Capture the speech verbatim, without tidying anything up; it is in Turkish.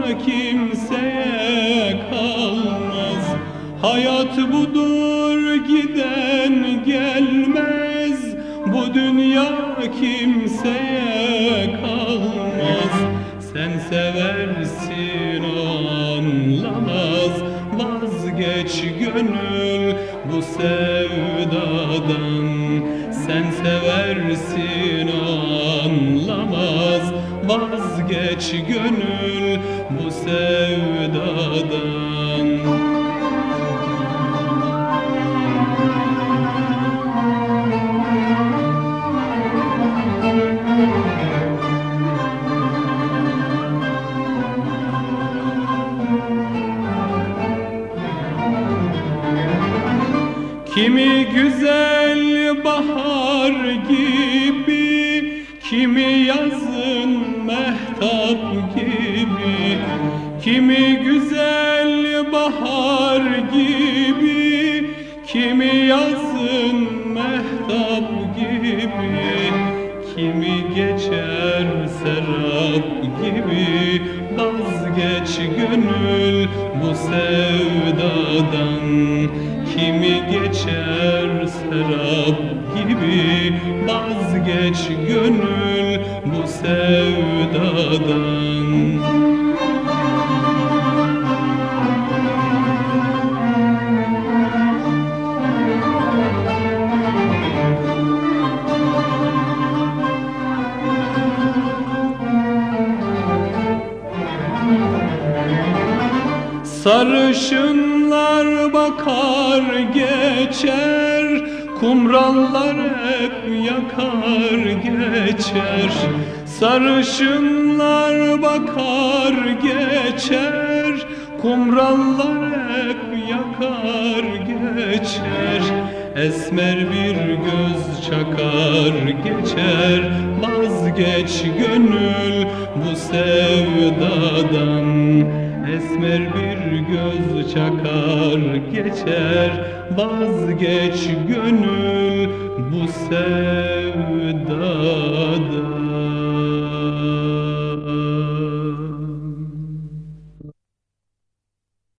kimseye kalmaz. Hayat budur, giden gelmez. Bu dünya kimseye kalmaz. Sen seversin, o anlamaz. Vazgeç gönül bu sevdadan. Sen seversin, o anlamaz. Vazgeç gönül bu sevdadan. Kimi güzel bahar gibi, kimi yazın mehtap gibi. Kimi güzel bahar gibi, kimi yazın mehtap gibi. Kimi geçer serap gibi. Vazgeç gönül bu sevdadan. Kimi geçer serap gibi. Vazgeç gönül bu sevdadan. Sarışınlar bakar geçer, kumrallar hep yakar geçer. Sarışınlar bakar geçer, kumrallar hep yakar geçer. Esmer bir göz çakar geçer. Vazgeç gönül bu sevdadan. Esmer bir göz çakar geçer. Vazgeç gönül bu sevdadan.